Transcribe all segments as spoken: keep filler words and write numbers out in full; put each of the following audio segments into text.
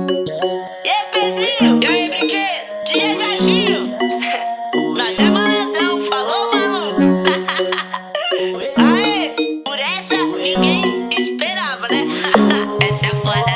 E aí, Pedrinho? E aí, brinquedo? D J Jardim? Nós é malandrão, falou, maluco? Aê, por essa ninguém esperava, né? Essa é foda,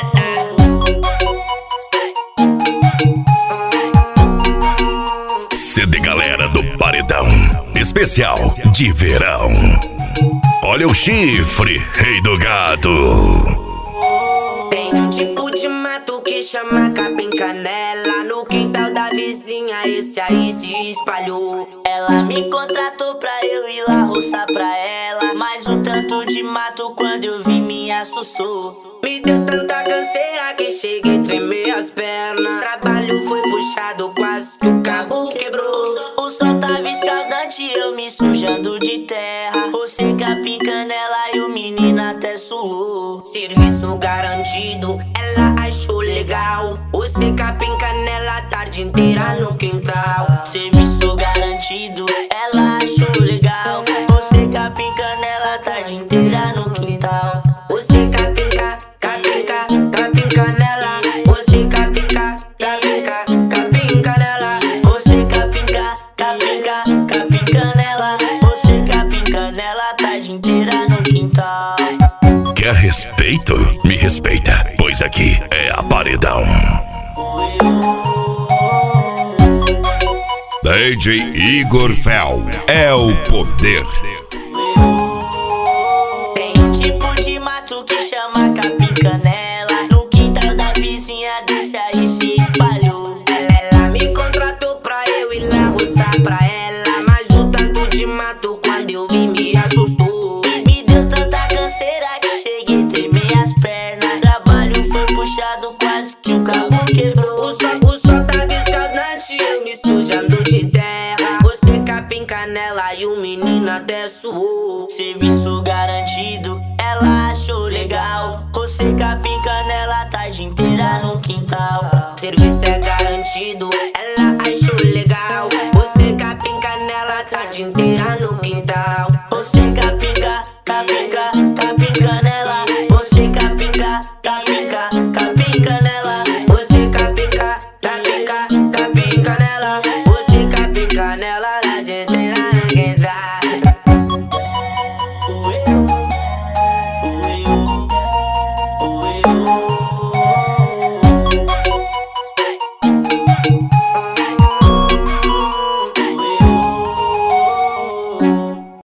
tá? C D Galera do Paredão Especial de Verão. Olha o chifre, rei do gado. Tem um tipo de mato que chama capim canela. No quintal da vizinha esse aí se espalhou. Ela me contratou pra eu ir lá roçar pra ela, mas o tanto de mato quando eu vi me assustou. Me deu tanta canseira que cheguei a tremer as pernas. Trabalho foi puxado, quase que o cabo quebrou. O sol tava escaldante, eu me sujando de terra. Você capim canela e o menino até suou. Serviço garantido, ela achou legal. Você capim canela a tarde inteira no quintal. Serviço garantido, ela achou legal. Você capim canela a tarde inteira no quintal. Você capim ca, capim ca, capim canela. Você capim ca, capim ca, capim canela. Você capim ca, capim ca, capim canela. Você capim canela a tarde inteira no quintal. Quer respeito? Me respeita, pois aqui é a Paredão. D J Igor Fel é o poder. Tem um tipo de mato que chama capim canela. No quintal da vizinha desse aí se espalhou. Ela, ela me contratou pra eu ir lá roçar pra ela, mas o tanto de mato quando eu vi me assustou. Me deu tanta canseira que cheguei a tremer as pernas. Trabalho foi puxado, quase que o cabo quebrou. O sol, o sol tava escaldante, eu me sujando de terra. Você capim canela e o menino até suou. Serviço garantido, ela achou legal. Você capim canela a tarde inteira no quintal. Serviço é garantido, ela